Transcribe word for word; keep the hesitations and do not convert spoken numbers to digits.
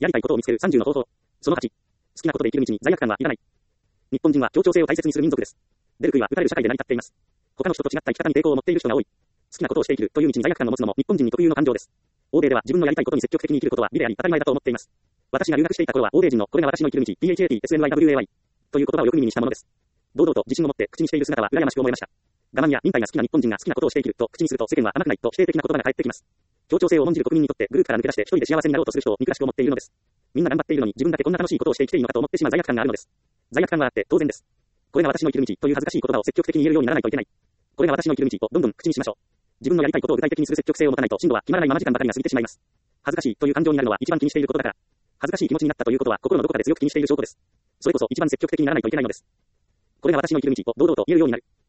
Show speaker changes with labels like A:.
A: やりたいことを見つけるさんじゅうの方法。そのはち。好きなことで生きる道に罪悪感はいらない。日本人は協調性を大切にする民族です。デルクイは打たれる社会で成り立っています。他の人と違った生き方に抵抗を持っている人が多い。好きなことをして生きるという道に罪悪感を持つのも日本人に特有の感情です。欧米では自分のやりたいことに積極的に生きることは美であり当たり前だと思っています。私が留学していた頃は欧米人のこれが私の生きる道、ピーエイチエーティーエスエヌワイダブリューエーワイ という言葉をよく耳にしたものです。堂々と自信を持って口にしている姿は羨ましく思いました。我慢や忍耐が好きな日本人が好きなことをしていると口にすると世間は甘くないと否定的な言葉が返ってきます。協調性を重んじる国民にとってグループから抜け出して一人で幸せになろうとする人を憎らしく思っているのです。みんな頑張っているのに自分だけこんな楽しいことをして生きていいのかと思ってしまう罪悪感があるのです。罪悪感があって当然です。これが私の生きる道という恥ずかしい言葉を積極的に言えるようにならないといけない。これが私の生きる道をどんどん口にしましょう。自分のやりたいことを具体的にする積極性を持たないと進路は決まらないまま時間ばかりが過ぎてしまいます。恥ずかしいという感情になるのは一番気にしていることだから。恥ずかしい気持ちになったということは心のどこかで強く気にしている証拠です。それこそ一番積極的にならないといけないのです。これが私の生きる道を堂々と言えるようになる。